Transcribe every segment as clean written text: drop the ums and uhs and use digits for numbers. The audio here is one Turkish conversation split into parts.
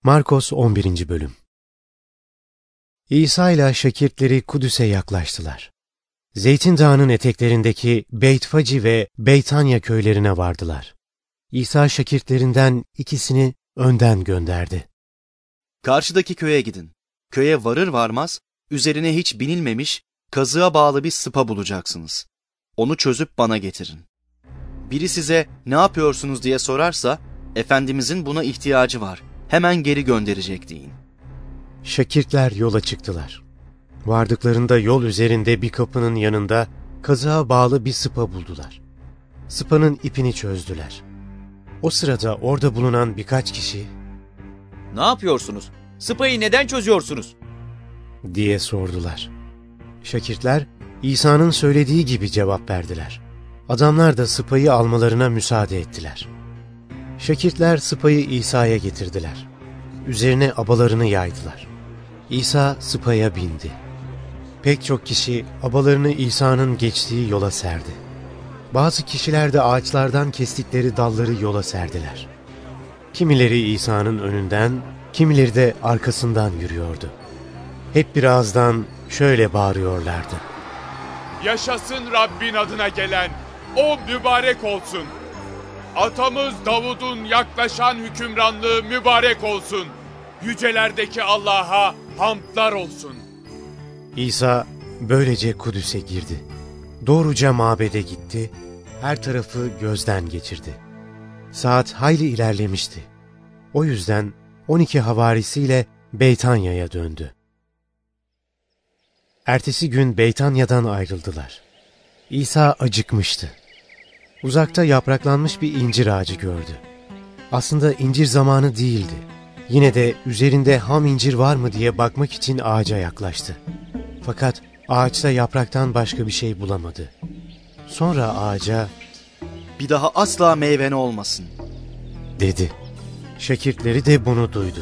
Markos 11. Bölüm. İsa ile şakirdleri Kudüs'e yaklaştılar. Zeytin Dağı'nın eteklerindeki Beytfaci ve Beytanya köylerine vardılar. İsa şakirdlerinden ikisini önden gönderdi. Karşıdaki köye gidin. Köye varır varmaz, üzerine hiç binilmemiş, kazığa bağlı bir sıpa bulacaksınız. Onu çözüp bana getirin. Biri size ne yapıyorsunuz diye sorarsa, Efendimizin buna ihtiyacı var, hemen geri gönderecek deyin. Şakirdler yola çıktılar. Vardıklarında yol üzerinde bir kapının yanında kazığa bağlı bir sıpa buldular. Sıpanın ipini çözdüler. O sırada orada bulunan birkaç kişi "Ne yapıyorsunuz? Sıpayı neden çözüyorsunuz?" diye sordular. Şakirdler İsa'nın söylediği gibi cevap verdiler. Adamlar da sıpayı almalarına müsaade ettiler. Şakirdler sıpayı İsa'ya getirdiler. Üzerine abalarını yaydılar. İsa sıpaya bindi. Pek çok kişi abalarını İsa'nın geçtiği yola serdi. Bazı kişiler de ağaçlardan kestikleri dalları yola serdiler. Kimileri İsa'nın önünden, kimileri de arkasından yürüyordu. Hep bir ağızdan şöyle bağırıyorlardı: "Yaşasın Rabbin adına gelen, o mübarek olsun. Atamız Davud'un yaklaşan hükümranlığı mübarek olsun. Yücelerdeki Allah'a hamdlar olsun." İsa böylece Kudüs'e girdi. Doğruca mabede gitti, her tarafı gözden geçirdi. Saat hayli ilerlemişti. O yüzden 12 havarisiyle Beytanya'ya döndü. Ertesi gün Beytanya'dan ayrıldılar. İsa acıkmıştı. Uzakta yapraklanmış bir incir ağacı gördü. Aslında incir zamanı değildi. Yine de üzerinde ham incir var mı diye bakmak için ağaca yaklaştı. Fakat ağaçta yapraktan başka bir şey bulamadı. Sonra ağaca "Bir daha asla meyven olmasın," dedi. Şakirdleri de bunu duydu.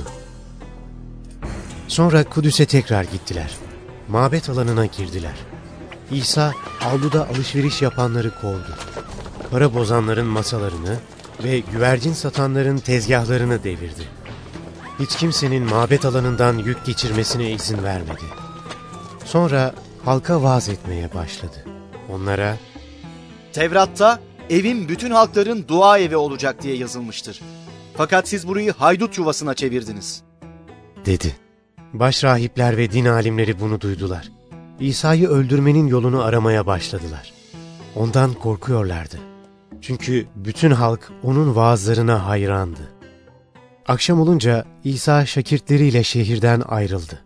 Sonra Kudüs'e tekrar gittiler. Mabet alanına girdiler. İsa avluda alışveriş yapanları kovdu. Para bozanların masalarını ve güvercin satanların tezgahlarını devirdi. Hiç kimsenin mabet alanından yük geçirmesine izin vermedi. Sonra halka vaaz etmeye başladı. Onlara "Tevrat'ta evim bütün halkların dua evi olacak diye yazılmıştır. Fakat siz burayı haydut yuvasına çevirdiniz," dedi. Başrahipler ve din alimleri bunu duydular. İsa'yı öldürmenin yolunu aramaya başladılar. Ondan korkuyorlardı. Çünkü bütün halk onun vaazlarına hayrandı. Akşam olunca İsa şakirdleriyle şehirden ayrıldı.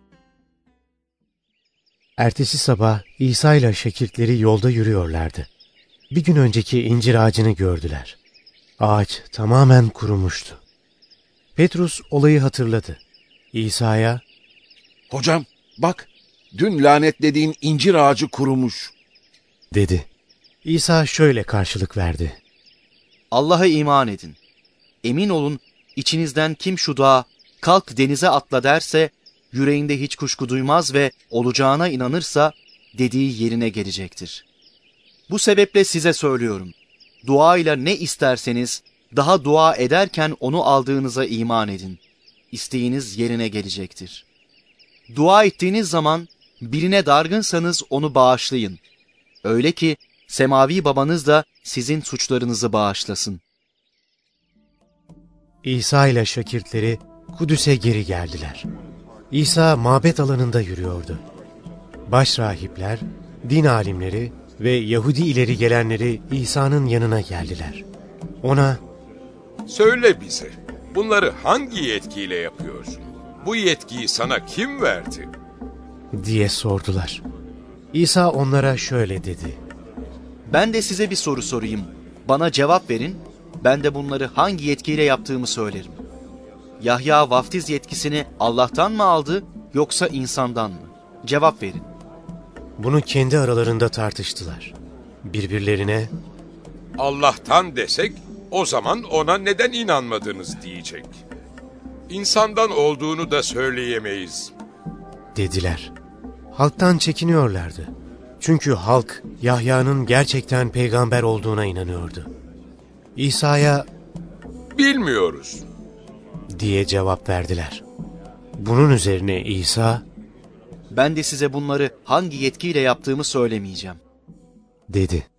Ertesi sabah İsa ile şakirdleri yolda yürüyorlardı. Bir gün önceki incir ağacını gördüler. Ağaç tamamen kurumuştu. Petrus olayı hatırladı. İsa'ya "Hocam bak, dün lanetlediğin incir ağacı kurumuş," dedi. İsa şöyle karşılık verdi: "Allah'a iman edin. Emin olun, içinizden kim şu dağa, kalk denize atla derse, yüreğinde hiç kuşku duymaz ve olacağına inanırsa, dediği yerine gelecektir. Bu sebeple size söylüyorum, duayla ne isterseniz, daha dua ederken onu aldığınıza iman edin. İsteğiniz yerine gelecektir. Dua ettiğiniz zaman, birine dargınsanız onu bağışlayın. Öyle ki, semavi babanız da sizin suçlarınızı bağışlasın." İsa ile şakirdleri Kudüs'e geri geldiler. İsa mabet alanında yürüyordu. Başrahipler, din alimleri ve Yahudi ileri gelenleri İsa'nın yanına geldiler. Ona Söyle bize, bunları hangi yetkiyle yapıyorsun? Bu yetkiyi sana kim verdi? diye sordular. İsa onlara şöyle dedi: Ben de size bir soru sorayım. Bana cevap verin, ben de bunları hangi yetkiyle yaptığımı söylerim. Yahya vaftiz yetkisini Allah'tan mı aldı yoksa insandan mı? Cevap verin. Bunu kendi aralarında tartıştılar. Birbirlerine Allah'tan desek, o zaman ona neden inanmadınız diyecek. İnsandan olduğunu da söyleyemeyiz dediler. Halktan çekiniyorlardı. Çünkü halk Yahya'nın gerçekten peygamber olduğuna inanıyordu. İsa'ya Bilmiyoruz diye cevap verdiler. Bunun üzerine İsa, Ben de size bunları hangi yetkiyle yaptığımı söylemeyeceğim. dedi.